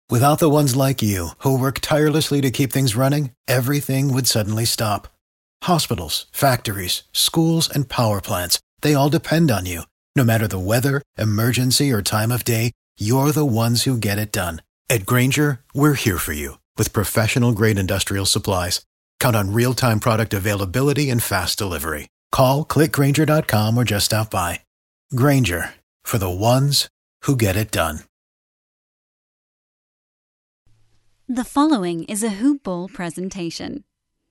Without the ones like you, who work tirelessly to keep things running, everything would suddenly stop. Hospitals, factories, schools, and power plants, they all depend on you. No matter the weather, emergency, or time of day, you're the ones who get it done. At Grainger, we're here for you with professional-grade industrial supplies. Count on real-time product availability and fast delivery. Call, click Grainger.com, or just stop by. Grainger, for the ones who get it done. The following is a Hoop Ball presentation.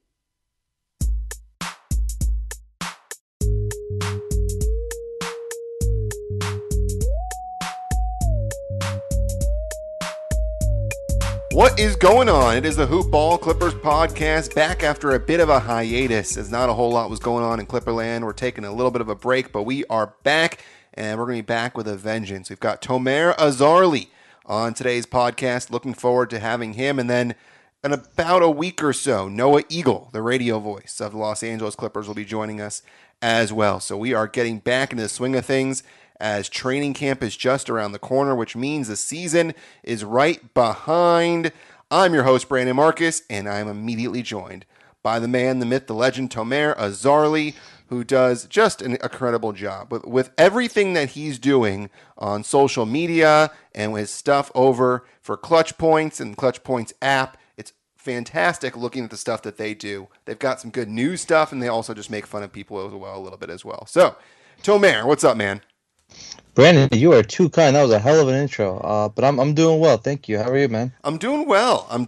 What is going on? It is the Hoop Ball Clippers podcast, back after a bit of a hiatus, as not a whole lot was going on in Clipperland. We're taking a little bit of a break, but we are back, and we're going to be back with a vengeance. We've got Tomer Azarly on today's podcast. Looking forward to having him. And then in about a week or so, Noah Eagle, the radio voice of the Los Angeles Clippers, will be joining us as well. So we are getting back into the swing of things as training camp is just around the corner, which means the season is right behind. I'm your host, Brandon Marcus, and I'm immediately joined by the man, the myth, the legend, Tomer Azarly, who does just an incredible job with everything that he's doing on social media and with stuff over for Clutch Points and Clutch Points app. It's fantastic looking at the stuff that they do. They've got some good news stuff, and they also just make fun of people as well, a little bit as well. So, Tomer, what's up, man? Brandon, you are too kind. That was a hell of an intro. But I'm doing well, thank you. How are you, man? I'm doing well. I'm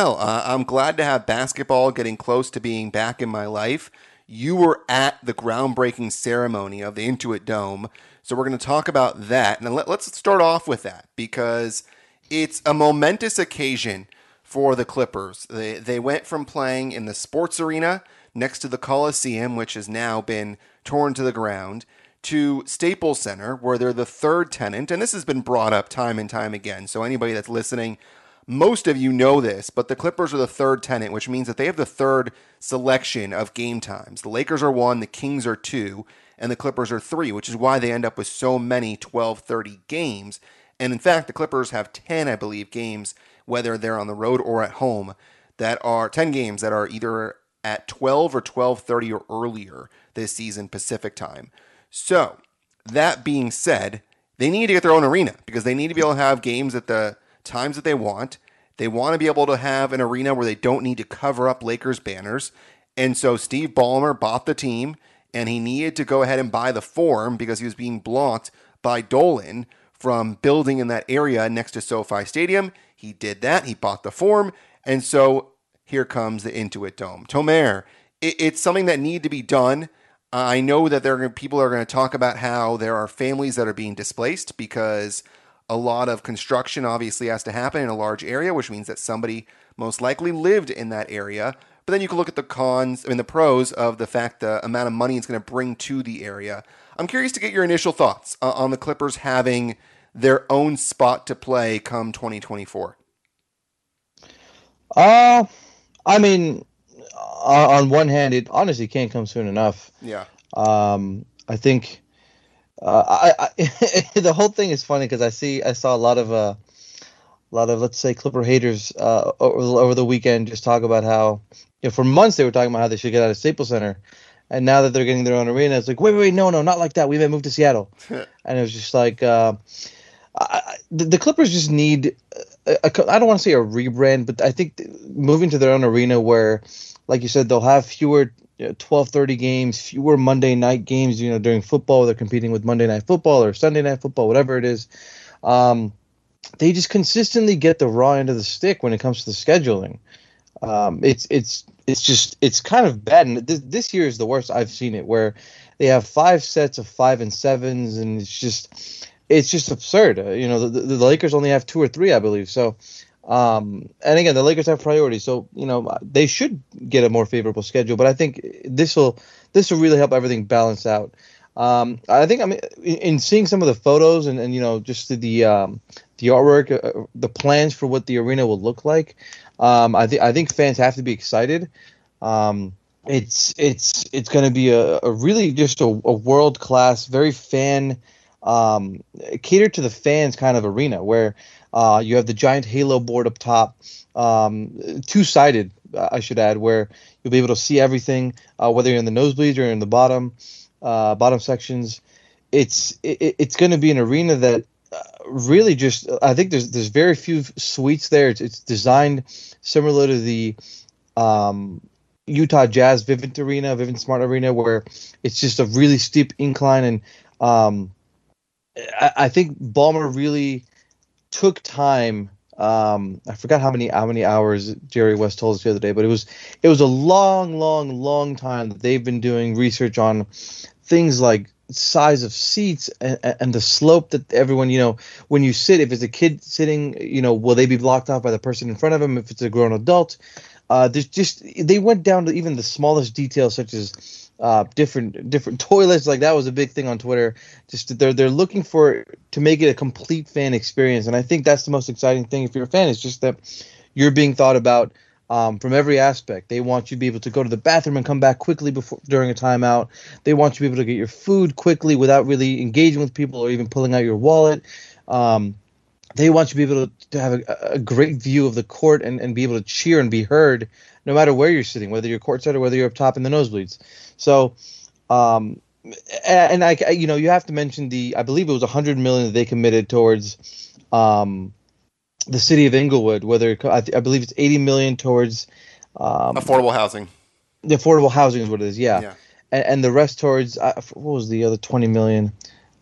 glad to have basketball getting close to being back in my life. You were at the groundbreaking ceremony of the Intuit Dome, so we're going to talk about that. And let's start off with that, because it's a momentous occasion for the Clippers. They went from playing in the sports arena next to the Coliseum, which has now been torn to the ground, to Staples Center, where they're the third tenant. And this has been brought up time and time again, so anybody that's listening, most of you know this, but the Clippers are the third tenant, which means that they have the third selection of game times. The Lakers are 1, the Kings are 2, and the Clippers are 3, which is why they end up with so many 12:30 games. And in fact, the Clippers have 10, I believe, games, whether they're on the road or at home, that are 10 games that are either at 12 or 12:30 or earlier this season Pacific time. So, that being said, they need to get their own arena, because they need to be able to have games at the times that they want. They want to be able to have an arena where they don't need to cover up Lakers banners. And so Steve Ballmer bought the team, and he needed to go ahead and buy the Forum because he was being blocked by Dolan from building in that area next to SoFi Stadium. He did that. He bought the Forum. And so here comes the Intuit Dome. Tomer, it's something that needed to be done. I know that people are going to talk about how there are families that are being displaced because a lot of construction obviously has to happen in a large area, which means that somebody most likely lived in that area. But then you can look at the the pros of the fact the amount of money it's going to bring to the area. I'm curious to get your initial thoughts on the Clippers having their own spot to play come 2024. I mean, on one hand, it honestly can't come soon enough. Yeah. I think the whole thing is funny because I saw a lot of let's say Clipper haters over the weekend just talk about how, for months they were talking about how they should get out of Staples Center, and now that they're getting their own arena, it's like wait, no, not like that. We may move to Seattle, and it was just like the Clippers just need I don't want to say a rebrand, but I think moving to their own arena where, like you said, they'll have fewer 12:30 games, fewer Monday night games, during football. They're competing with Monday Night Football or Sunday Night Football, whatever it is. They just consistently get the raw end of the stick when it comes to the scheduling. It's kind of bad. And this year is the worst I've seen it, where they have 5 sets of 5 and 7s, and it's just absurd. The Lakers only have 2 or 3, I believe. So, and again, the Lakers have priorities, so they should get a more favorable schedule. But I think this will really help everything balance out. I think in seeing some of the photos and just the artwork, the plans for what the arena will look like. I think fans have to be excited. It's going to be a really just a world class, very fan catered to the fans kind of arena where You have the giant halo board up top, two-sided, I should add, where you'll be able to see everything, whether you're in the nosebleeds or in the bottom sections. It's going to be an arena that really just, I think there's very few suites there. It's designed similar to the Utah Jazz Vivint Smart Arena, where it's just a really steep incline, and I think Ballmer really took time. I forgot how many hours Jerry West told us the other day, but it was a long time that they've been doing research on things like size of seats and the slope that everyone, when you sit, if it's a kid sitting, will they be blocked off by the person in front of them? If it's a grown adult, they went down to even the smallest details, such as different toilets. Like, that was a big thing on Twitter. Just they're looking to make it a complete fan experience, and I think that's the most exciting thing if you're a fan. It's just that you're being thought about from every aspect. They want you to be able to go to the bathroom and come back quickly during a timeout. They want you to be able to get your food quickly without really engaging with people or even pulling out your wallet. They want you to be able to have a great view of the court and be able to cheer and be heard no matter where you're sitting, whether you're courtside or whether you're up top in the nosebleeds. So, and you have to mention I believe it was $100 million that they committed towards the city of Inglewood. I believe it's $80 million towards affordable housing. The affordable housing is what it is, yeah. And the rest towards what was the other $20 million?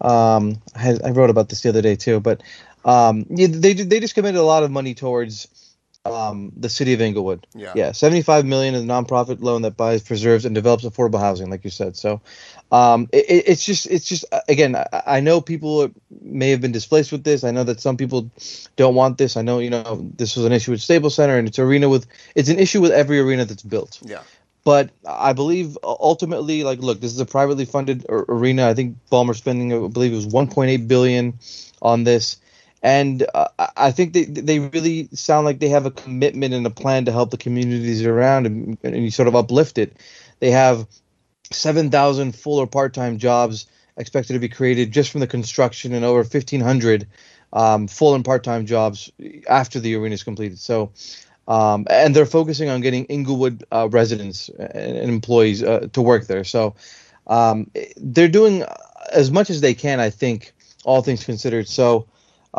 I wrote about this the other day too, but they just committed a lot of money towards the city of Inglewood. Yeah, $75 million is a nonprofit loan that buys, preserves, and develops affordable housing, like you said. So, it's just again, I know people may have been displaced with this. I know that some people don't want this. I know this was an issue with Staples Center, and it's an issue with every arena that's built. Yeah. But I believe ultimately, look, this is a privately funded arena. I think Ballmer spending, I believe it was $1.8 billion on this. And I think they really sound like they have a commitment and a plan to help the communities around and you sort of uplift it. They have 7,000 full or part-time jobs expected to be created just from the construction, and over 1,500 full and part-time jobs after the arena is completed. So, and they're focusing on getting Inglewood residents and employees to work there. So they're doing as much as they can, I think, all things considered. So,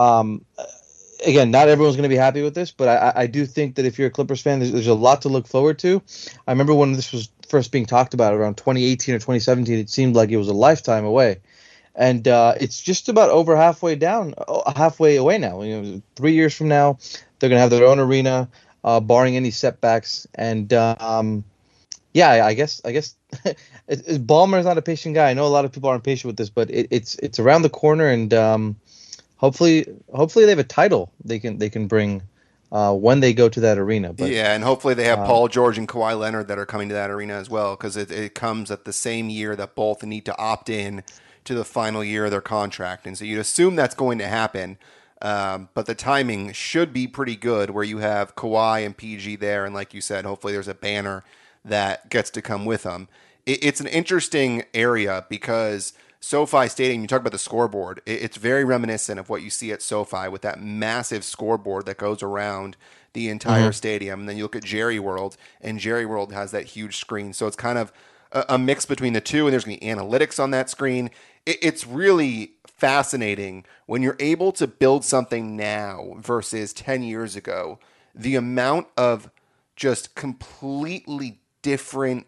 again, not everyone's going to be happy with this, but I do think that if you're a Clippers fan, there's a lot to look forward to. I remember when this was first being talked about around 2018 or 2017, it seemed like it was a lifetime away. And it's just about over halfway away now. 3 years from now, they're going to have their own arena, barring any setbacks. And I guess Ballmer is not a patient guy. I know a lot of people aren't patient with this, but it's around the corner, and hopefully they have a title they can bring when they go to that arena. But, yeah, and hopefully they have Paul George and Kawhi Leonard that are coming to that arena as well, because it comes at the same year that both need to opt in to the final year of their contract. And so you'd assume that's going to happen, but the timing should be pretty good where you have Kawhi and PG there, and like you said, hopefully there's a banner that gets to come with them. It's an interesting area because SoFi Stadium, you talk about the scoreboard, it's very reminiscent of what you see at SoFi with that massive scoreboard that goes around the entire stadium. And then you look at Jerry World, and Jerry World has that huge screen. So it's kind of a mix between the two, and there's going to be analytics on that screen. It's really fascinating when you're able to build something now versus 10 years ago. The amount of just completely different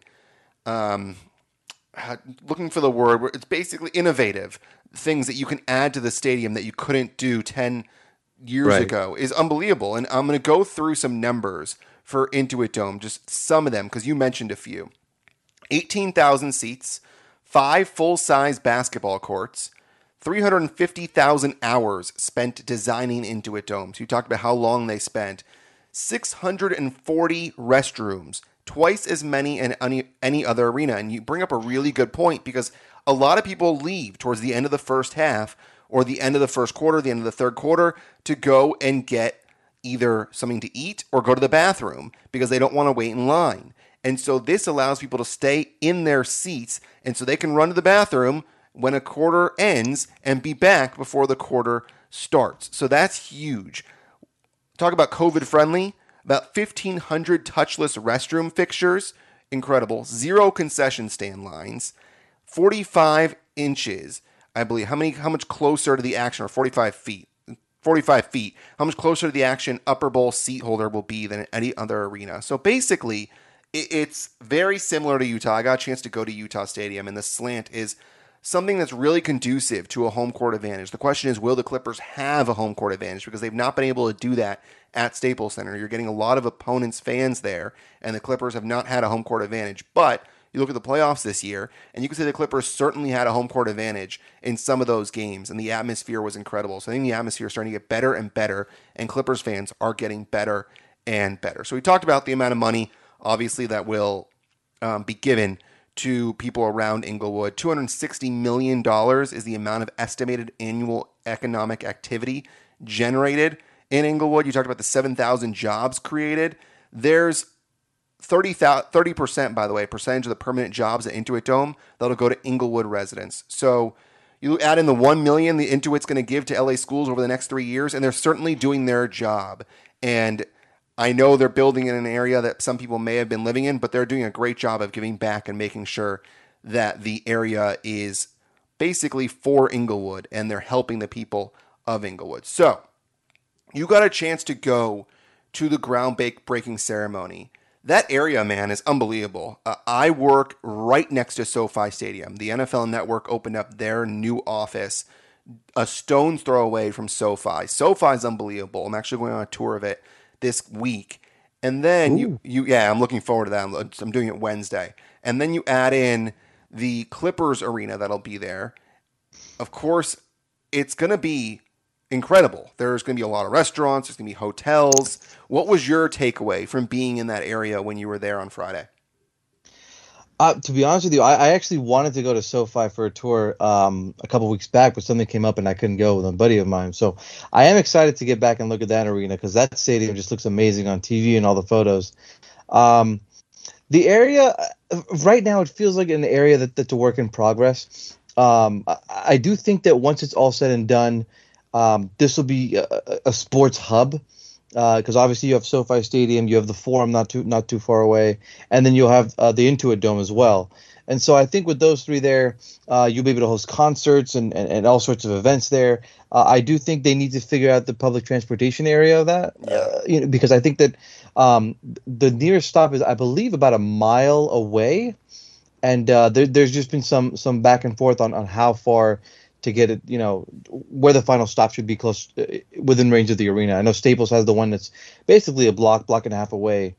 looking for the word where it's basically innovative things that you can add to the stadium that you couldn't do 10 years ago is unbelievable. And I'm going to go through some numbers for Intuit Dome, just some of them, because you mentioned a few. 18,000 seats, 5 full-size basketball courts, 350,000 hours spent designing Intuit Dome. So you talked about how long they spent. 640 restrooms, twice as many in any other arena. And you bring up a really good point, because a lot of people leave towards the end of the first half or the end of the first quarter, the end of the third quarter, to go and get either something to eat or go to the bathroom because they don't want to wait in line. And so this allows people to stay in their seats, and so they can run to the bathroom when a quarter ends and be back before the quarter starts. So that's huge. Talk about COVID friendly, about 1,500 touchless restroom fixtures, incredible. 0 concession stand lines, 45 inches, I believe. How much closer to the action, or 45 feet? 45 feet. How much closer to the action Upper Bowl seat holder will be than any other arena. So basically, it's very similar to Utah. I got a chance to go to Utah Stadium, and the slant is something that's really conducive to a home court advantage. The question is, will the Clippers have a home court advantage? Because they've not been able to do that at Staples Center. You're getting a lot of opponents' fans there, and the Clippers have not had a home court advantage. But you look at the playoffs this year, and you can say the Clippers certainly had a home court advantage in some of those games, and the atmosphere was incredible. So I think the atmosphere is starting to get better and better, and Clippers fans are getting better and better. So we talked about the amount of money, obviously, that will be given to people around Inglewood. $260 million is the amount of estimated annual economic activity generated in Inglewood. You talked about the 7,000 jobs created. There's 30%, by the way, percentage of the permanent jobs at Intuit Dome that'll go to Inglewood residents. So you add in the $1 million the Intuit's going to give to LA schools over the next 3 years, and they're certainly doing their job. And I know they're building in an area that some people may have been living in, but they're doing a great job of giving back and making sure that the area is basically for Inglewood, and they're helping the people of Inglewood. So you got a chance to go to the groundbreaking ceremony. That area, man, is unbelievable. I work right next to SoFi Stadium. The NFL Network opened up their new office a stone's throw away from SoFi. SoFi is unbelievable. I'm actually going on a tour of it this week. And then I'm looking forward to that. I'm doing it Wednesday. And then you add in the Clippers arena that'll be there. Of course, it's going to be incredible. There's going to be a lot of restaurants. There's going to be hotels. What was your takeaway from being in that area when you were there on Friday? To be honest with you, I actually wanted to go to SoFi for a tour a couple weeks back, but something came up and I couldn't go with a buddy of mine. So I am excited to get back and look at that arena because that stadium just looks amazing on TV and all the photos. The area right now, it feels like an area that's a work in progress. I do think that once it's all said and done, this will be a sports hub. Because obviously you have SoFi Stadium, you have the Forum not too far away, and then you'll have the Intuit Dome as well. And so I think with those three there, you'll be able to host concerts and all sorts of events there. I do think they need to figure out the public transportation area of that, because I think that the nearest stop is, I believe, about a mile away, and there's just been some back and forth on how far to get it, where the final stop should be close within range of the arena. I know Staples has the one that's basically a block and a half away.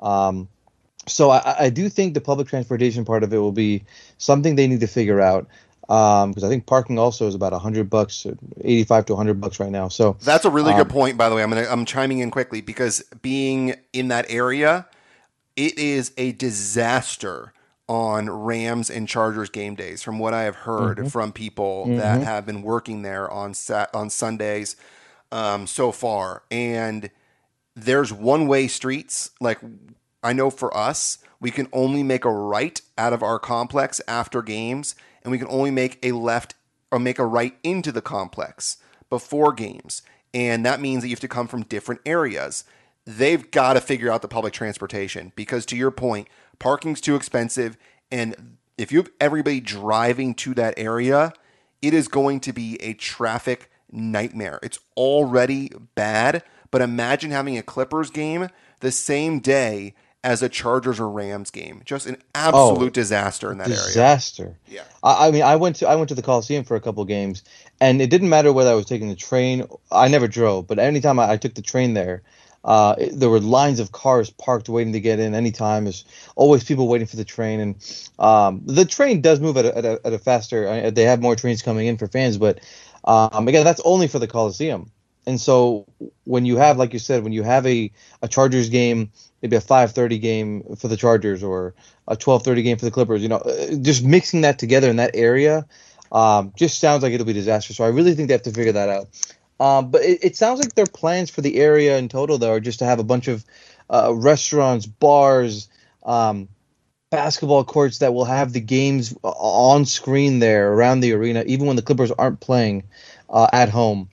So I do think the public transportation part of it will be something they need to figure out. Because I think parking also is about $100, $85 to $100 right now. So that's a really good point, by the way. I'm chiming in quickly because being in that area, it is a disaster on Rams and Chargers game days, from what I have heard from people that have been working there on Sundays so far. And there's one-way streets. Like, I know for us, we can only make a right out of our complex after games, and we can only make a left or make a right into the complex before games. And that means that you have to come from different areas. They've got to figure out the public transportation because, to your point, parking's too expensive, and if you have everybody driving to that area, it is going to be a traffic nightmare. It's already bad, but imagine having a Clippers game the same day as a Chargers or Rams game. Just an absolute disaster in that area. Disaster. Yeah. I mean, I went to the Coliseum for a couple games, and it didn't matter whether I was taking the train. I never drove, but anytime I took the train there, there were lines of cars parked waiting to get in anytime. There's always people waiting for the train. And the train does move at a faster, they have more trains coming in for fans, but again, that's only for the Coliseum. And so when you have, like you said, when you have a Chargers game, maybe a 5:30 game for the Chargers or a 12:30 game for the Clippers, just mixing that together in that area just sounds like it'll be disastrous. So I really think they have to figure that out. But it sounds like their plans for the area in total, though, are just to have a bunch of restaurants, bars, basketball courts that will have the games on screen there around the arena, even when the Clippers aren't playing at home.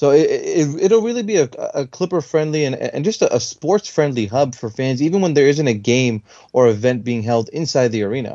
So it'll really be a Clipper friendly and just a sports friendly hub for fans, even when there isn't a game or event being held inside the arena.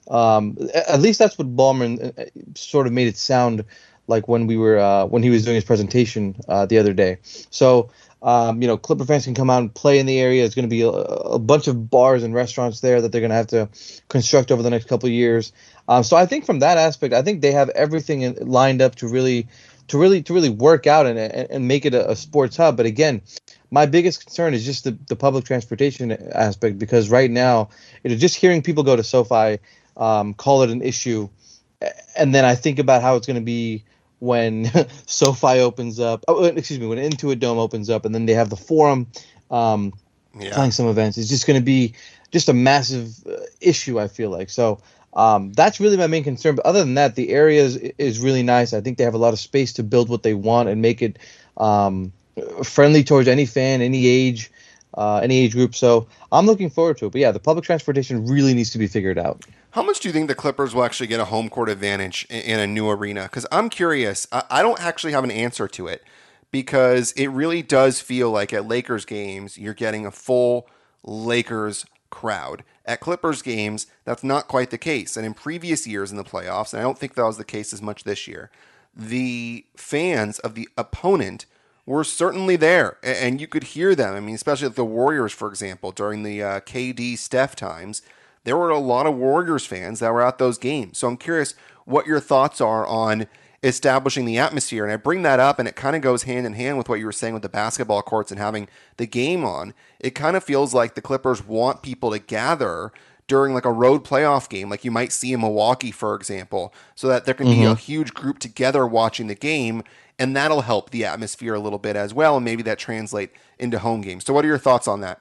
At least that's what Ballmer sort of made it sound like when he was doing his presentation the other day. So Clipper fans can come out and play in the area. There's going to be a bunch of bars and restaurants there that they're going to have to construct over the next couple of years. So I think from that aspect, I think they have everything lined up to really work out and make it a sports hub. But again, my biggest concern is just the public transportation aspect, because right now, just hearing people go to SoFi, call it an issue, and then I think about how it's going to be when SoFi opens up. When Intuit Dome opens up, and then they have the Forum playing some events. It's just going to be just a massive issue, I feel like. So that's really my main concern. But other than that, the area is really nice. I think they have a lot of space to build what they want and make it friendly towards any fan, any age group. So I'm looking forward to it. But yeah, the public transportation really needs to be figured out. How much do you think the Clippers will actually get a home court advantage in a new arena? Because I'm curious. I don't actually have an answer to it, because it really does feel like at Lakers games, you're getting a full Lakers crowd. At Clippers games, that's not quite the case. And in previous years in the playoffs, and I don't think that was the case as much this year, the fans of the opponent were certainly there, and you could hear them. I mean, especially the Warriors, for example, during the KD Steph times, there were a lot of Warriors fans that were at those games. So I'm curious what your thoughts are on establishing the atmosphere. And I bring that up, and it kind of goes hand in hand with what you were saying with the basketball courts and having the game on. It kind of feels like the Clippers want people to gather during like a road playoff game, like you might see in Milwaukee, for example, so that there can be a huge group together watching the game, and that'll help the atmosphere a little bit as well, and maybe that translate into home games. So what are your thoughts on that?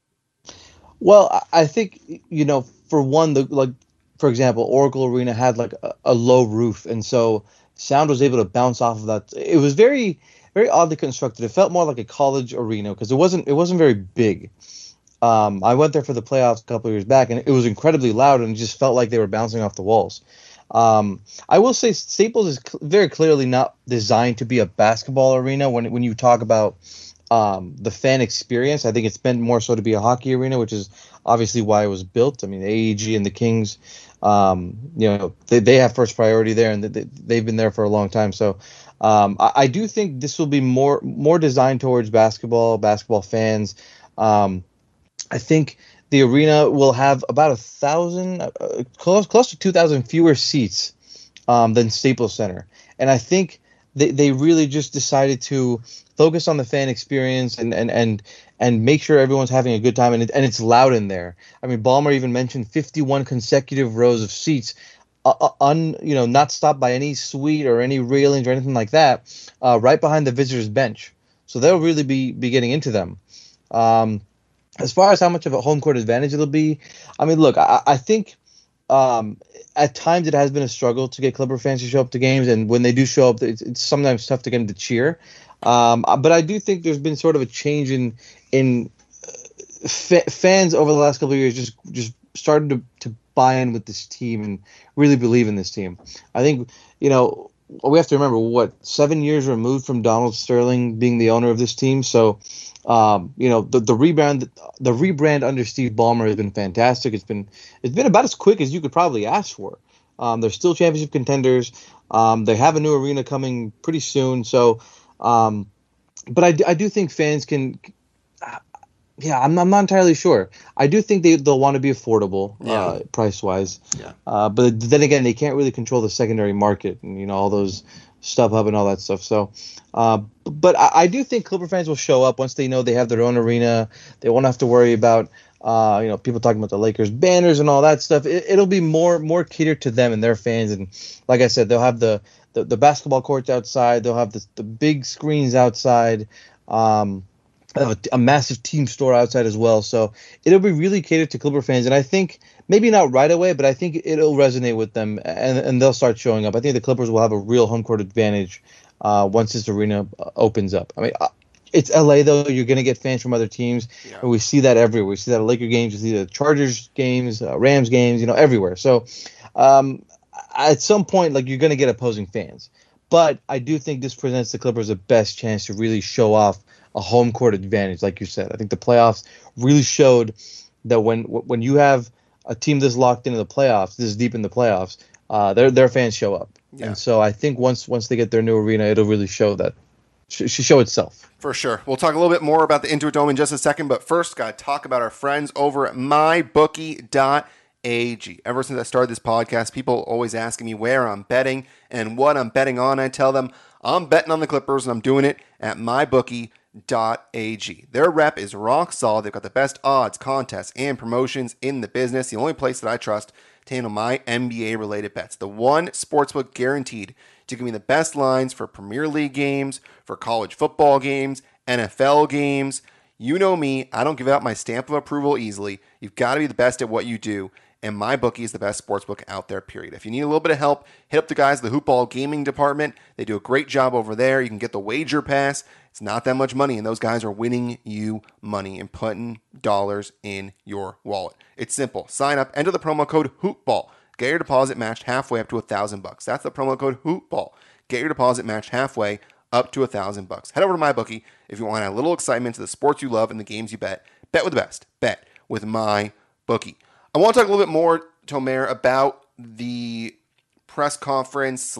Well, I think, for one, for example, Oracle Arena had like a low roof, and so sound was able to bounce off of that. It was very, very oddly constructed. It felt more like a college arena because it wasn't very big. I went there for the playoffs a couple of years back, and it was incredibly loud, and it just felt like they were bouncing off the walls. I will say Staples is very clearly not designed to be a basketball arena. When you talk about the fan experience, I think it's meant more so to be a hockey arena, which is obviously why it was built. I mean, the AEG and the Kings, they have first priority there, and they've been there for a long time. So I do think this will be more designed towards basketball fans. I think the arena will have about 1,000, close to 2,000 fewer seats than Staples Center, and I think they really just decided to focus on the fan experience and make sure everyone's having a good time, and it's loud in there. I mean, Ballmer even mentioned 51 consecutive rows of seats, not stopped by any suite or any railings or anything like that, right behind the visitors' bench. So they'll really be getting into them. As far as how much of a home court advantage it'll be, I mean, look, I think at times it has been a struggle to get Clipper fans to show up to games, and when they do show up, it's sometimes tough to get them to cheer. But I do think there's been sort of a change in fans over the last couple of years just started to buy in with this team and really believe in this team. I think, we have to remember 7 years removed from Donald Sterling being the owner of this team. So, the rebrand under Steve Ballmer has been fantastic. It's been about as quick as you could probably ask for. They're still championship contenders. They have a new arena coming pretty soon. So, but I do think fans can. I'm not entirely sure. I do think they'll want to be affordable, price wise. Yeah. But then again, they can't really control the secondary market and all those StubHub and all that stuff. So, but I do think Clipper fans will show up once they know they have their own arena. They won't have to worry about people talking about the Lakers banners and all that stuff. It'll be more catered to them and their fans. And like I said, they'll have the basketball courts outside. They'll have the big screens outside. Have a massive team store outside as well. So it'll be really catered to Clipper fans. And I think maybe not right away, but I think it'll resonate with them and they'll start showing up. I think the Clippers will have a real home court advantage once this arena opens up. I mean, it's LA though. You're going to get fans from other teams. Yeah. And we see that everywhere. We see that at Laker games. We see the Chargers games, Rams games, everywhere. So at some point, you're going to get opposing fans. But I do think this presents the Clippers the best chance to really show off a home court advantage, like you said. I think the playoffs really showed that when you have a team this locked into the playoffs, this deep in the playoffs, their fans show up. Yeah. And so I think once they get their new arena, it'll really show that show itself. For sure. We'll talk a little bit more about the Intuit Dome in just a second, but first, got to talk about our friends over at mybookie.ag. Ever since I started this podcast, people always asking me where I'm betting and what I'm betting on. I tell them I'm betting on the Clippers, and I'm doing it at mybookie.ag. Their rep is rock solid. They've got the best odds, contests, and promotions in the business. The only place that I trust to handle my NBA-related bets. The one sportsbook guaranteed to give me the best lines for Premier League games, for college football games, NFL games. You know me, I don't give out my stamp of approval easily. You've got to be the best at what you do, and MyBookie is the best sportsbook out there, period. If you need a little bit of help, hit up the guys at the Hoopball Gaming Department. They do a great job over there. You can get the wager pass. It's not that much money, and those guys are winning you money and putting dollars in your wallet. It's simple. Sign up, enter the promo code HOOPBALL. Get your deposit matched halfway up to $1,000. That's the promo code HOOPBALL. Get your deposit matched halfway up to $1,000. Head over to MyBookie if you want to add a little excitement to the sports you love and the games you bet. Bet with the best. Bet with MyBookie. I want to talk a little bit more, Tomer, about the press conference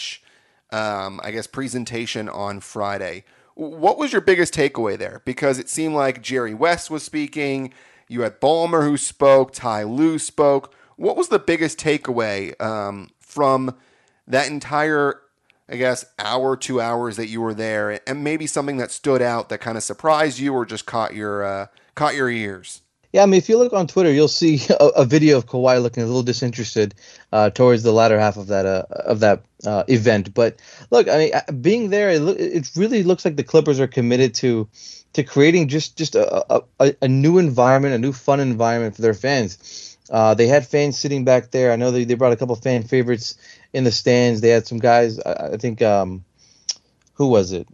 / presentation on Friday. What was your biggest takeaway there? Because it seemed like Jerry West was speaking. You had Ballmer who spoke. Ty Lue spoke. What was the biggest takeaway from that entire, hour, 2 hours that you were there, and maybe something that stood out that kind of surprised you or just caught your ears? Yeah, I mean, if you look on Twitter, you'll see a video of Kawhi looking a little disinterested towards the latter half of that event. But look, I mean, being there, it really looks like the Clippers are committed to creating just a new environment, a new fun environment for their fans. They had fans sitting back there. I know they brought a couple fan favorites in the stands. They had some guys. I think who was it?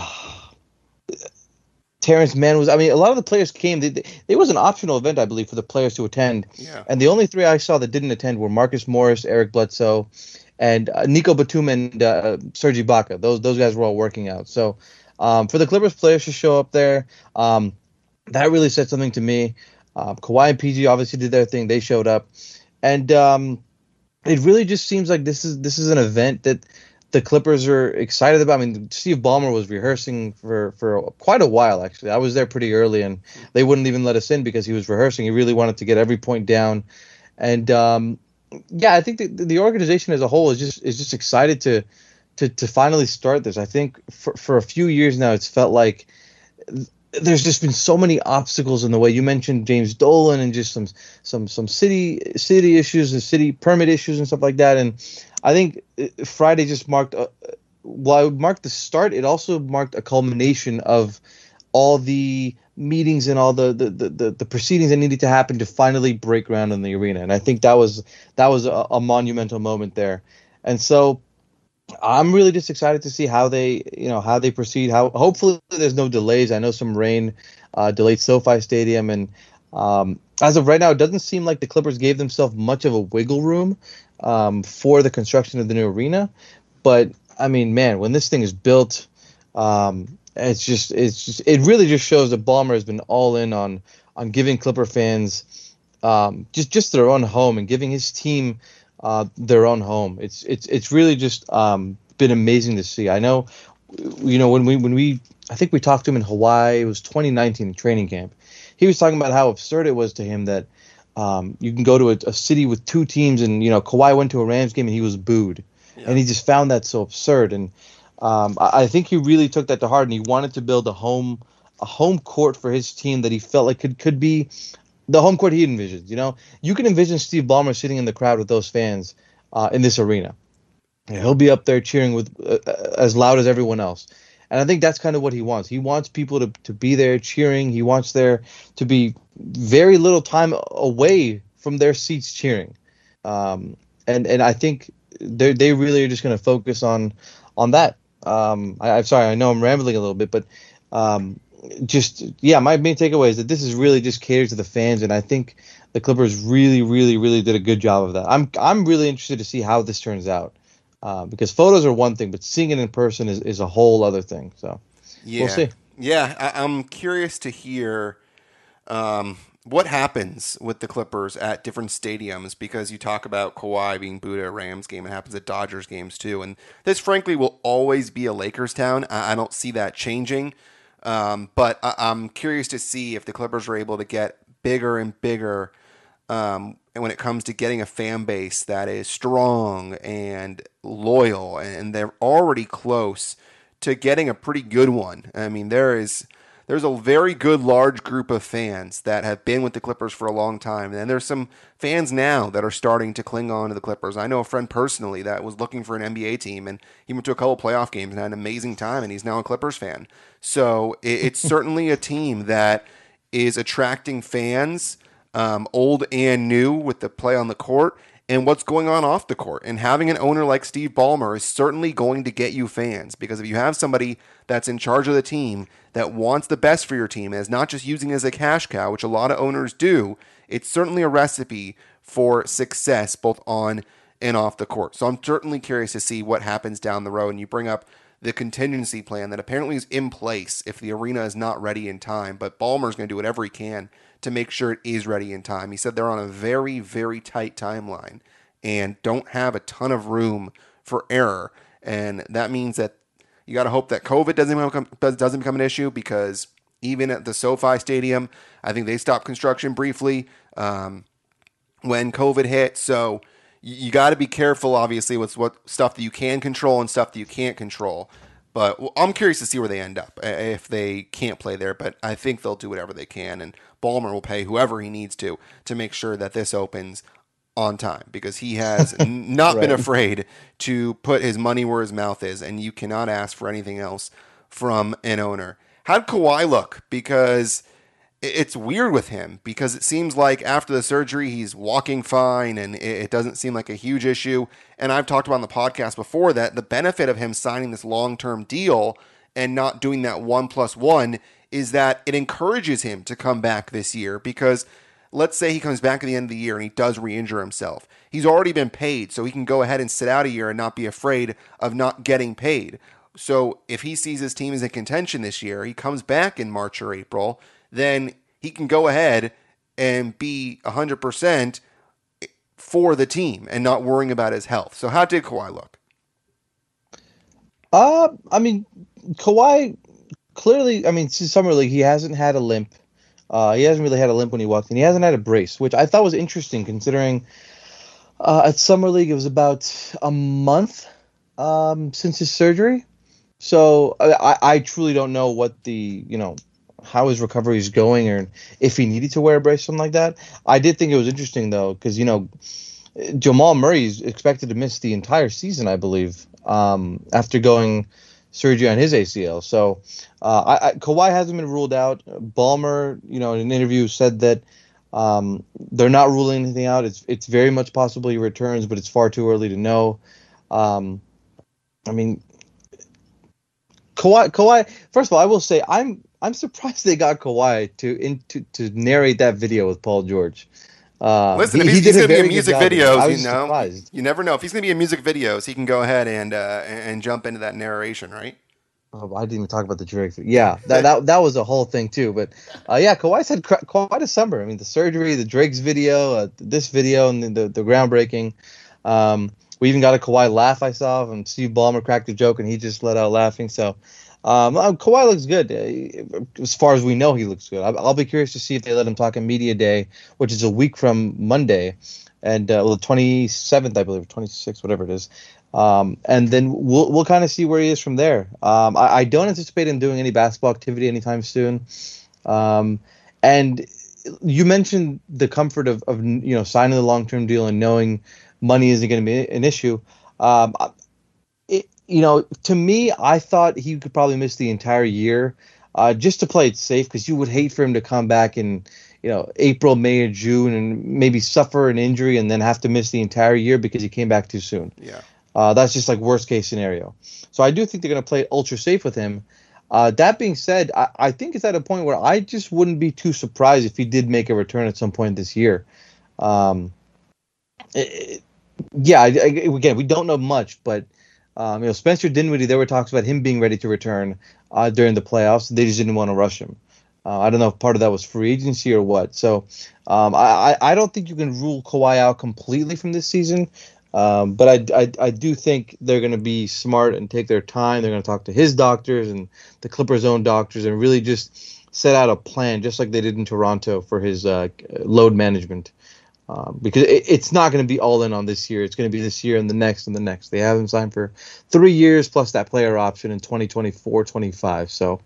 Terrence Mann was. I mean, a lot of the players came. It was an optional event, I believe, for the players to attend. Yeah. And the only three I saw that didn't attend were Marcus Morris, Eric Bledsoe, and Nico Batum and Serge Ibaka. Those guys were all working out. So for the Clippers players to show up there, that really said something to me. Kawhi and PG obviously did their thing. They showed up, and it really just seems like this is an event that the Clippers are excited about. I mean, Steve Ballmer was rehearsing for quite a while, actually. I was there pretty early, and they wouldn't even let us in because he was rehearsing. He really wanted to get every point down. And, I think the organization as a whole is just excited to finally start this. I think for a few years now, it's felt like there's just been so many obstacles in the way. You mentioned James Dolan and just some city issues and city permit issues and stuff like that. And I think Friday just marked while it marked the start, it also marked a culmination of all the meetings and all the proceedings that needed to happen to finally break ground in the arena. And I think that was a monumental moment there. And so I'm really just excited to see how they proceed. How hopefully there's no delays. I know some rain delayed SoFi Stadium, and as of right now, it doesn't seem like the Clippers gave themselves much of a wiggle room for the construction of the new arena. But I mean, man, when this thing is built, it really just shows that Ballmer has been all in on giving Clipper fans just their own home and giving his team their own home. It's really just been amazing to see. I know, when we I think we talked to him in Hawaii. It was 2019 training camp. He was talking about how absurd it was to him that you can go to a city with two teams, and Kawhi went to a Rams game and he was booed, and he just found that so absurd. And I think he really took that to heart, and he wanted to build a home court for his team that he felt like could be the home court he envisioned. You can envision Steve Ballmer sitting in the crowd with those fans in this arena. And he'll be up there cheering with as loud as everyone else. And I think that's kind of what he wants. He wants people to be there cheering. He wants there to be very little time away from their seats cheering. And I think they really are just going to focus on that. I'm sorry, I know I'm rambling a little bit, but my main takeaway is that this is really just catered to the fans, and I think the Clippers really, really, really did a good job of that. I'm really interested to see how this turns out. because photos are one thing, but seeing it in person is a whole other thing. So we'll see. Yeah, I'm curious to hear what happens with the Clippers at different stadiums, because you talk about Kawhi being booed at a Rams game. It happens at Dodgers games too. And this, frankly, will always be a Lakers town. I don't see that changing. But I'm curious to see if the Clippers are able to get bigger and bigger and when it comes to getting a fan base that is strong and loyal. And they're already close to getting a pretty good one. I mean, there's a very good large group of fans that have been with the Clippers for a long time. And there's some fans now that are starting to cling on to the Clippers. I know a friend personally that was looking for an NBA team, and he went to a couple playoff games and had an amazing time, and he's now a Clippers fan. So it's certainly a team that is attracting fans, old and new, with the play on the court and what's going on off the court. And having an owner like Steve Ballmer is certainly going to get you fans, because if you have somebody that's in charge of the team that wants the best for your team and is not just using it as a cash cow, which a lot of owners do, it's certainly a recipe for success both on and off the court. So I'm certainly curious to see what happens down the road. And you bring up the contingency plan that apparently is in place if the arena is not ready in time, but Ballmer's going to do whatever he can to make sure it is ready in time. He said they're on a very, very tight timeline and don't have a ton of room for error. And that means that you got to hope that COVID doesn't become an issue, because even at the SoFi Stadium, I think they stopped construction briefly when COVID hit. So you got to be careful, obviously, with what stuff that you can control and stuff that you can't control. But I'm curious to see where they end up if they can't play there. But I think they'll do whatever they can, and Ballmer will pay whoever he needs to make sure that this opens on time, because he has not been afraid to put his money where his mouth is, and you cannot ask for anything else from an owner. How'd Kawhi look? Because it's weird with him, because it seems like after the surgery he's walking fine and it doesn't seem like a huge issue. And I've talked about on the podcast before that the benefit of him signing this long-term deal and not doing that 1+1 is that it encourages him to come back this year, because let's say he comes back at the end of the year and he does re-injure himself. He's already been paid, so he can go ahead and sit out a year and not be afraid of not getting paid. So if he sees his team is in contention this year, he comes back in March or April, then he can go ahead and be 100% for the team and not worrying about his health. So how did Kawhi look? I mean, Kawhi clearly, I mean, since Summer League, he hasn't had a limp. He hasn't really had a limp when he walked in. He hasn't had a brace, which I thought was interesting considering at Summer League it was about a month since his surgery. So I truly don't know what how his recovery is going, or if he needed to wear a brace, something like that. I did think it was interesting, though, because, Jamal Murray is expected to miss the entire season, I believe, after going surgery on his ACL. So Kawhi hasn't been ruled out. Ballmer, in an interview said that they're not ruling anything out. It's very much possible he returns, but it's far too early to know. I mean, Kawhi. First of all, I will say I'm surprised they got Kawhi to narrate that video with Paul George. Listen, if he's going to be in music videos, you never know. If he's going to be in music videos, he can go ahead and jump into that narration, right? Oh, I didn't even talk about the Drake. Yeah, that was a whole thing too. But Kawhi's had quite a summer. I mean, the surgery, the Drake's video, this video, and the groundbreaking. We even got a Kawhi laugh I saw, and Steve Ballmer cracked a joke, and he just let out laughing. So Kawhi looks good. As far as we know, he looks good. I'll be curious to see if they let him talk in Media Day, which is a week from Monday, and the 27th, I believe, 26th, whatever it is. And then we'll kind of see where he is from there. I don't anticipate him doing any basketball activity anytime soon. And you mentioned the comfort of signing the long-term deal and knowing money isn't going to be an issue. To me, I thought he could probably miss the entire year just to play it safe, because you would hate for him to come back in April, May, or June and maybe suffer an injury and then have to miss the entire year because he came back too soon. Yeah. That's just like worst case scenario. So I do think they're going to play ultra safe with him. That being said, I think it's at a point where I just wouldn't be too surprised if he did make a return at some point this year. Again, we don't know much, but Spencer Dinwiddie, there were talks about him being ready to return during the playoffs. They just didn't want to rush him. I don't know if part of that was free agency or what. So I don't think you can rule Kawhi out completely from this season. But I do think they're going to be smart and take their time. They're going to talk to his doctors and the Clippers' own doctors and really just set out a plan, just like they did in Toronto for his load management. Because it's not going to be all in on this year. It's going to be this year and the next and the next. They have him signed for 3 years plus that player option in 2024, 25. So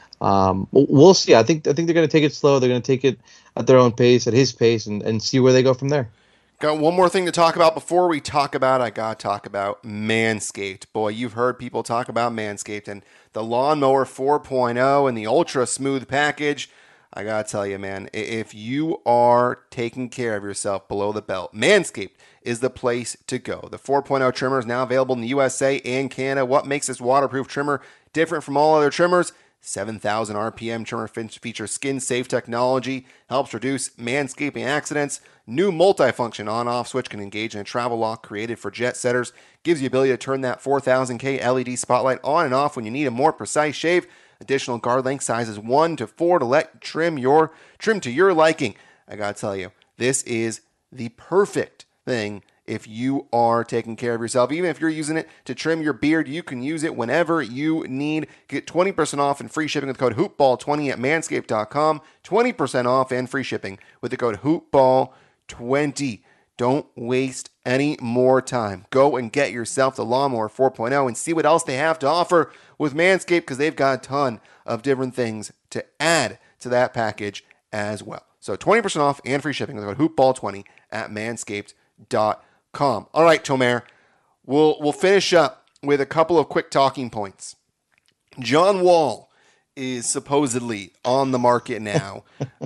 we'll see. I think they're going to take it slow. They're going to take it at their own pace, at his pace, and see where they go from there. Got one more thing to talk about before we talk about, I got to talk about Manscaped. Boy, you've heard people talk about Manscaped and the Lawnmower 4.0 and the Ultra Smooth package. I got to tell you, man, if you are taking care of yourself below the belt, Manscaped is the place to go. The 4.0 trimmer is now available in the USA and Canada. What makes this waterproof trimmer different from all other trimmers? 7,000 RPM trimmer features skin-safe technology, helps reduce manscaping accidents. New multifunction on-off switch can engage in a travel lock created for jet setters. Gives you the ability to turn that 4000K LED spotlight on and off when you need a more precise shave. Additional guard length sizes 1 to 4 to let trim to your liking. I gotta tell you, this is the perfect thing if you are taking care of yourself. Even if you're using it to trim your beard, you can use it whenever you need. Get 20% off and free shipping with the code HoopBall20 at manscaped.com. 20% off and free shipping with the code HoopBall20. Don't waste any more time. Go and get yourself the Lawnmower 4.0 and see what else they have to offer with Manscaped, because they've got a ton of different things to add to that package as well. So 20% off and free shipping with the code HoopBall20 at manscaped.com. All right, Tomer, we'll finish up with a couple of quick talking points. John Wall is supposedly on the market now,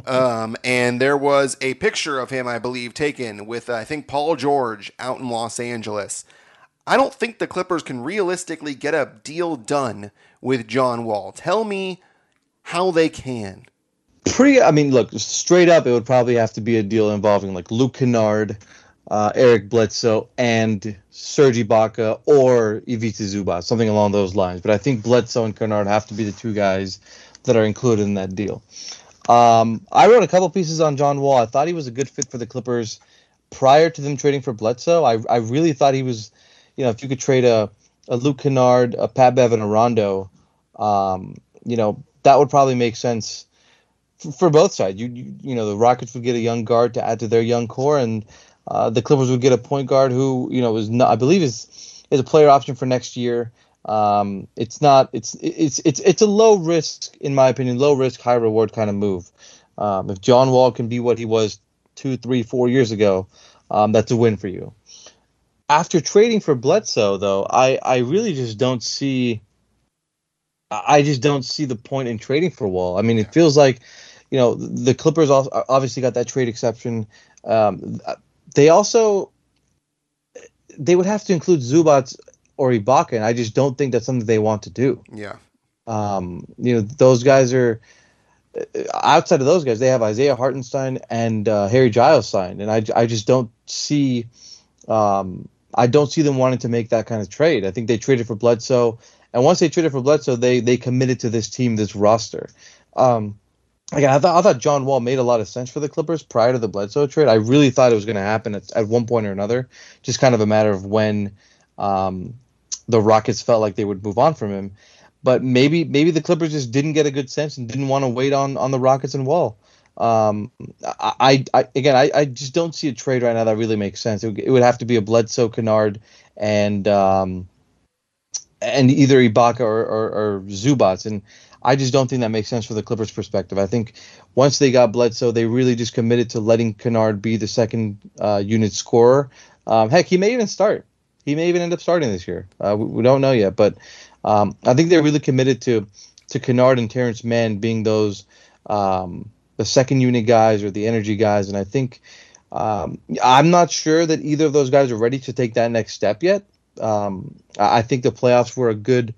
and there was a picture of him, I believe, taken with, I think, Paul George out in Los Angeles. I don't think the Clippers can realistically get a deal done with John Wall. Tell me how they can. Look, straight up, it would probably have to be a deal involving like Luke Kennard, Eric Bledsoe, and Serge Ibaka or Ivica Zubac, something along those lines. But I think Bledsoe and Kennard have to be the two guys that are included in that deal. I wrote a couple pieces on John Wall. I thought he was a good fit for the Clippers prior to them trading for Bledsoe. I really thought he was, if you could trade a Luke Kennard, a Pat Bev, and a Rondo, that would probably make sense for both sides. The Rockets would get a young guard to add to their young core, and the Clippers would get a point guard who, is not, I believe is a player option for next year. It's a low risk, in my opinion, low risk, high reward kind of move. If John Wall can be what he was 2, 3, 4 years ago, that's a win for you. After trading for Bledsoe, though, I really just don't see. I just don't see the point in trading for Wall. I mean, it feels like, the Clippers obviously got that trade exception. They would have to include Zubac or Ibaka, and I just don't think that's something they want to do. Yeah. Those guys are outside of those guys. They have Isaiah Hartenstein and Harry Giles signed, and I just don't see. I don't see them wanting to make that kind of trade. I think they traded for Bledsoe, and once they traded for Bledsoe, they committed to this team, this roster. Again, I thought John Wall made a lot of sense for the Clippers prior to the Bledsoe trade. I really thought it was going to happen at one point or another, just kind of a matter of when the Rockets felt like they would move on from him. But maybe the Clippers just didn't get a good sense and didn't want to wait on the Rockets and Wall. I just don't see a trade right now that really makes sense. It would have to be a Bledsoe, Kennard, and either Ibaka or Zubac, and I just don't think that makes sense for the Clippers' perspective. I think once they got Bledsoe, they really just committed to letting Kennard be the second unit scorer. Heck, he may even start. He may even end up starting this year. We don't know yet, but I think they're really committed to Kennard and Terrence Mann being those the second unit guys or the energy guys. And I think I'm not sure that either of those guys are ready to take that next step yet. I think the playoffs were a good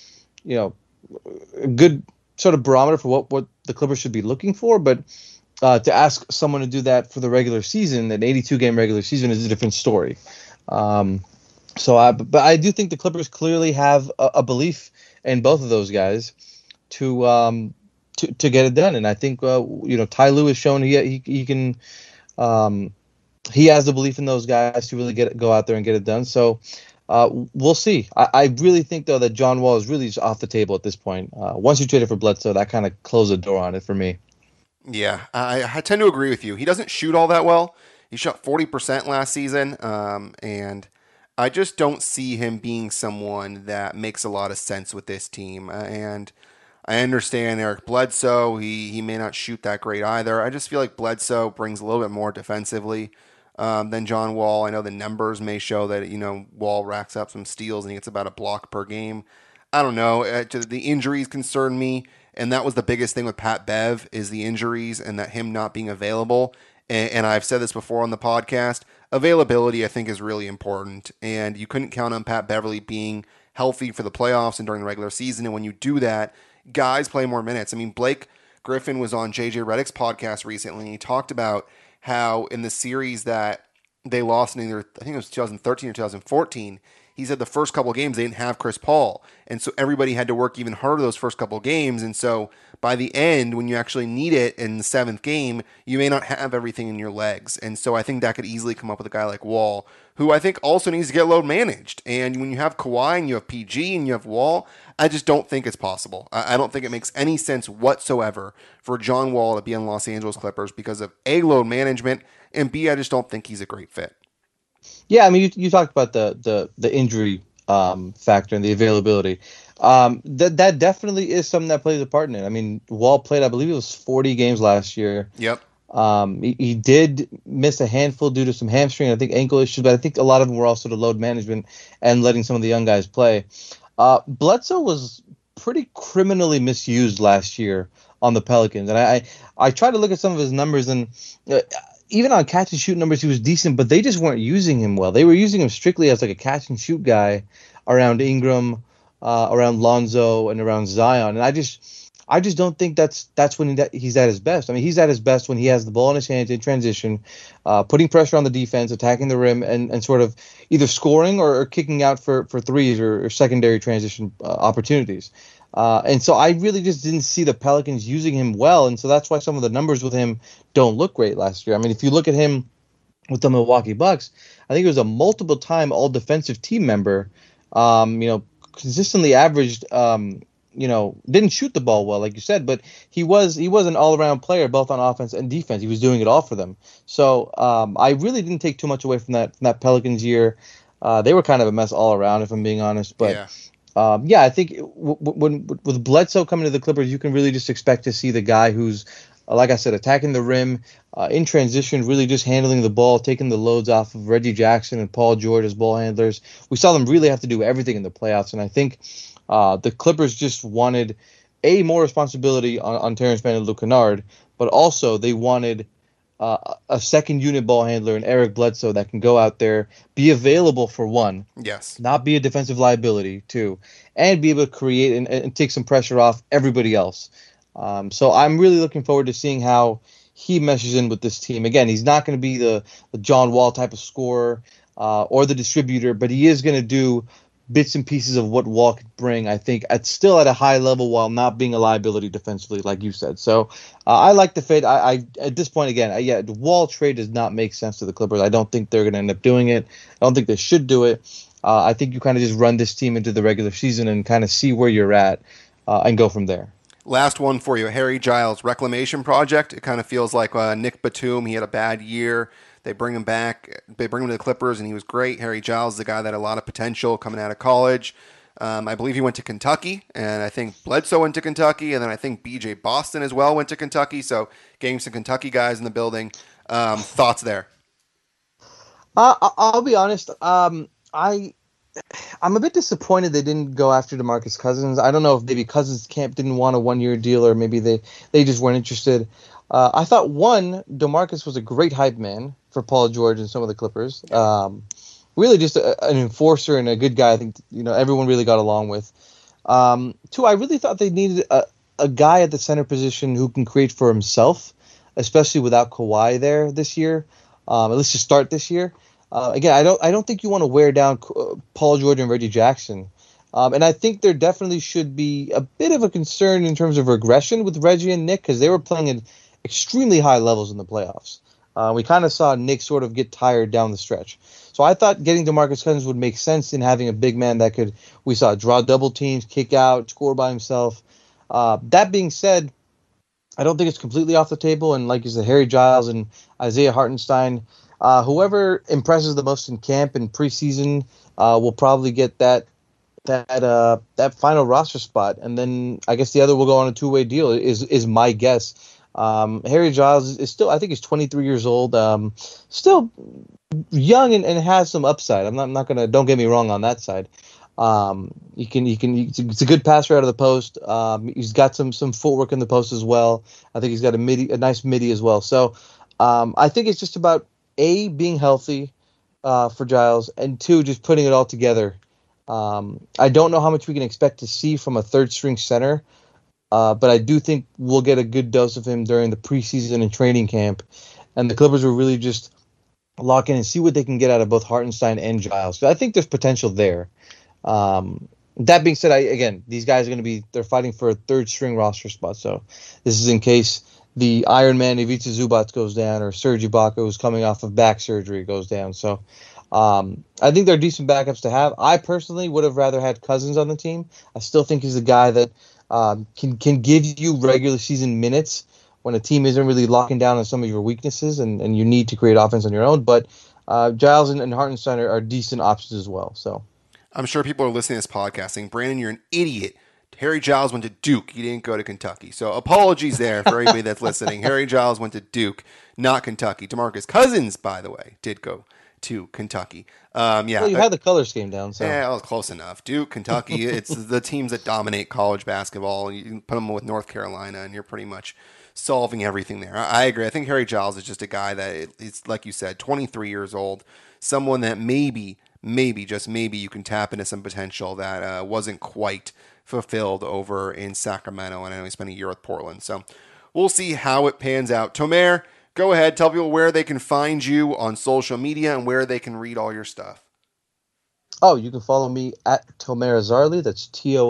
sort of barometer for what the Clippers should be looking for. But to ask someone to do that for the regular season, an 82-game regular season, is a different story. But I do think the Clippers clearly have a belief in both of those guys to get it done. And I think Ty Lue has shown he can he has the belief in those guys to really go out there and get it done. So we'll see. I really think though that John Wall is really just off the table at this point. Once you trade it for Bledsoe, that kind of closed the door on it for me. Yeah, I tend to agree with you. He doesn't shoot all that well. He shot 40% last season, and I just don't see him being someone that makes a lot of sense with this team. And I understand Eric Bledsoe. He may not shoot that great either. I just feel like Bledsoe brings a little bit more defensively than John Wall. I know the numbers may show that Wall racks up some steals and he gets about a block per game. I don't know. The injuries concern me, and that was the biggest thing with Pat Bev is the injuries and that him not being available. And I've said this before on the podcast. Availability, I think, is really important, and you couldn't count on Pat Beverly being healthy for the playoffs and during the regular season. And when you do that, guys play more minutes. I mean, Blake Griffin was on JJ Redick's podcast recently, and he talked about how in the series that they lost in either, I think it was 2013 or 2014, he said the first couple of games they didn't have Chris Paul. And so everybody had to work even harder those first couple of games. And so by the end, when you actually need it in the seventh game, you may not have everything in your legs. And so I think that could easily come up with a guy like Wall, who I think also needs to get load managed. And when you have Kawhi and you have PG and you have Wall, I just don't think it's possible. I don't think it makes any sense whatsoever for John Wall to be on Los Angeles Clippers because of A, load management, and B, I just don't think he's a great fit. Yeah, I mean, you talked about the injury factor and the availability. That definitely is something that plays a part in it. I mean, Wall played, I believe it was 40 games last year. Yep. He did miss a handful due to some hamstring, I think ankle issues, but I think a lot of them were also the load management and letting some of the young guys play. Bledsoe was pretty criminally misused last year on the Pelicans, and I tried to look at some of his numbers, and even on catch and shoot numbers, he was decent, but they just weren't using him well. They were using him strictly as like a catch and shoot guy around Ingram, around Lonzo, and around Zion. And I just don't think that's when he's at his best. I mean, he's at his best when he has the ball in his hands in transition, putting pressure on the defense, attacking the rim, and sort of either scoring or kicking out for threes or secondary transition opportunities. And so I really just didn't see the Pelicans using him well. And so that's why some of the numbers with him don't look great last year. I mean, if you look at him with the Milwaukee Bucks, I think he was a multiple time all defensive team member, consistently averaged, didn't shoot the ball well, like you said, but he was an all around player, both on offense and defense. He was doing it all for them. So I really didn't take too much away from that Pelicans year. They were kind of a mess all around, if I'm being honest, but yeah. I think with Bledsoe coming to the Clippers, you can really just expect to see the guy who's, like I said, attacking the rim, in transition, really just handling the ball, taking the loads off of Reggie Jackson and Paul George as ball handlers. We saw them really have to do everything in the playoffs, and I think the Clippers just wanted, more responsibility on Terrence Mann and Luke Kennard, but also they wanted a second unit ball handler in Eric Bledsoe that can go out there, be available for one, yes, not be a defensive liability two, and be able to create and take some pressure off everybody else. So I'm really looking forward to seeing how he meshes in with this team. Again, he's not going to be the John Wall type of scorer or the distributor, but he is going to do bits and pieces of what Wall could bring, I think, still at a high level while not being a liability defensively, like you said. So I like the fit. I at this point, again, the Wall trade does not make sense to the Clippers. I don't think they're going to end up doing it. I don't think they should do it. I think you kind of just run this team into the regular season and kind of see where you're at and go from there. Last one for you, Harry Giles reclamation project. It kind of feels like Nick Batum. He had a bad year. They bring him back. They bring him to the Clippers, and he was great. Harry Giles is a guy that had a lot of potential coming out of college. I believe he went to Kentucky, and I think Bledsoe went to Kentucky, and then I think B.J. Boston as well went to Kentucky. So getting some Kentucky guys in the building. Thoughts there? I'll be honest. I'm a bit disappointed they didn't go after DeMarcus Cousins. I don't know if maybe Cousins camp didn't want a one-year deal, or maybe they just weren't interested. I thought, DeMarcus was a great hype man for Paul George and some of the Clippers. Really just an enforcer and a good guy I think everyone really got along with. Two, I really thought they needed a guy at the center position who can create for himself, especially without Kawhi there this year, at least to start this year. Again, I don't think you want to wear down Paul George and Reggie Jackson. And I think there definitely should be a bit of a concern in terms of regression with Reggie and Nick, because they were playing at extremely high levels in the playoffs. We kind of saw Nick sort of get tired down the stretch. So I thought getting DeMarcus Cousins would make sense in having a big man that could, we saw draw double teams, kick out, score by himself. That being said, I don't think it's completely off the table. And like you said, Harry Giles and Isaiah Hartenstein, whoever impresses the most in camp and preseason will probably get that final roster spot. And then I guess the other will go on a two-way deal is my guess. Harry Giles is still, I think he's 23 years old, still young and has some upside. I'm not gonna, don't get me wrong on that side. It's a good passer out of the post. He's got some footwork in the post as well. I think he's got a nice midi as well. So I think it's just about A, being healthy for Giles, and 2, just putting it all together. I don't know how much we can expect to see from a third string center, but I do think we'll get a good dose of him during the preseason and training camp. And the Clippers will really just lock in and see what they can get out of both Hartenstein and Giles. So I think there's potential there. That being said, these guys are they're fighting for a third string roster spot. So this is in case the Iron Man Ivica Zubac goes down, or Serge Ibaka, who's coming off of back surgery, goes down. So I think they're decent backups to have. I personally would have rather had Cousins on the team. I still think he's a guy that can give you regular season minutes when a team isn't really locking down on some of your weaknesses and you need to create offense on your own. But Giles and Hartenstein are decent options as well. So I'm sure people are listening to this podcast saying, Brandon, you're an idiot. Harry Giles went to Duke. He didn't go to Kentucky. So apologies there for everybody that's listening. Harry Giles went to Duke, not Kentucky. DeMarcus Cousins, by the way, did go to Kentucky. Well, you had the color scheme down. So yeah, it was close enough. Duke, Kentucky, it's the teams that dominate college basketball. You can put them with North Carolina, and you're pretty much solving everything there. I agree. I think Harry Giles is just a guy that it's like you said, 23 years old, someone that maybe, just maybe you can tap into some potential that wasn't quite fulfilled over in Sacramento, and I know he spent a year with Portland. So we'll see how it pans out. Tomer, go ahead, tell people where they can find you on social media and where they can read all your stuff. Oh, you can follow me at Tomer Azarly. That's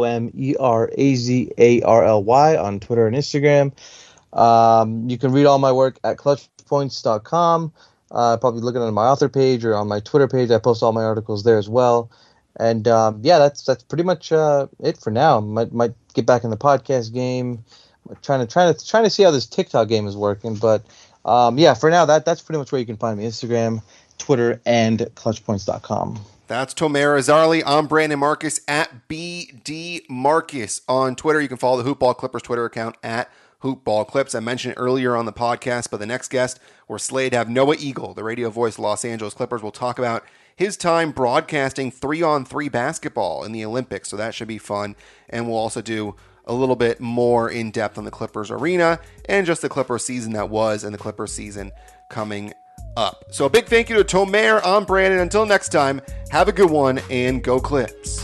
TOMERAZARLY on Twitter and Instagram. You can read all my work at clutchpoints.com. Probably looking at my author page or on my Twitter page. I post all my articles there as well. And that's pretty much it for now. Might get back in the podcast game. Trying to see how this TikTok game is working. But for now that's pretty much where you can find me: Instagram, Twitter, and clutchpoints.com. That's Tomer Azarly. I'm Brandon Marcus at BD Marcus on Twitter. You can follow the Hoopball Clippers Twitter account at Hoopball Clips. I mentioned it earlier on the podcast, but the next guest, we're slated to have Noah Eagle, the radio voice of Los Angeles Clippers. We'll talk about his time broadcasting 3-on-3 basketball in the Olympics, so that should be fun. And we'll also do a little bit more in depth on the Clippers arena and just the Clippers season that was and the Clippers season coming up. So a big thank you to Tomer. I'm Brandon. Until next time, have a good one and go Clips.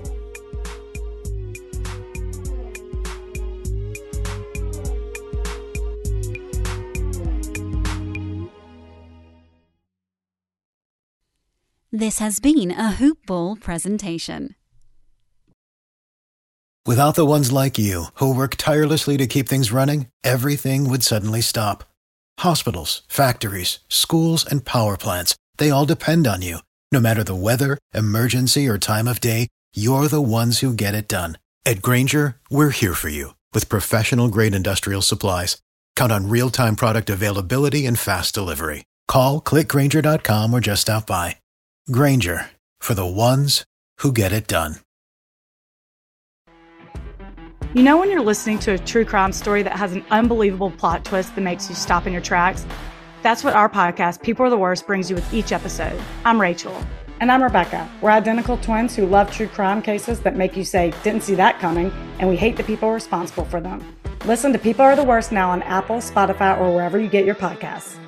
This has been a Hoop Ball presentation. Without the ones like you, who work tirelessly to keep things running, everything would suddenly stop. Hospitals, factories, schools, and power plants, they all depend on you. No matter the weather, emergency, or time of day, you're the ones who get it done. At Grainger, we're here for you with professional-grade industrial supplies. Count on real-time product availability and fast delivery. Call, click Grainger.com, or just stop by. Grainger, for the ones who get it done. You know when you're listening to a true crime story that has an unbelievable plot twist that makes you stop in your tracks? That's what our podcast, People Are the Worst, brings you with each episode. I'm Rachel. And I'm Rebecca. We're identical twins who love true crime cases that make you say, didn't see that coming, and we hate the people responsible for them. Listen to People Are the Worst now on Apple, Spotify, or wherever you get your podcasts.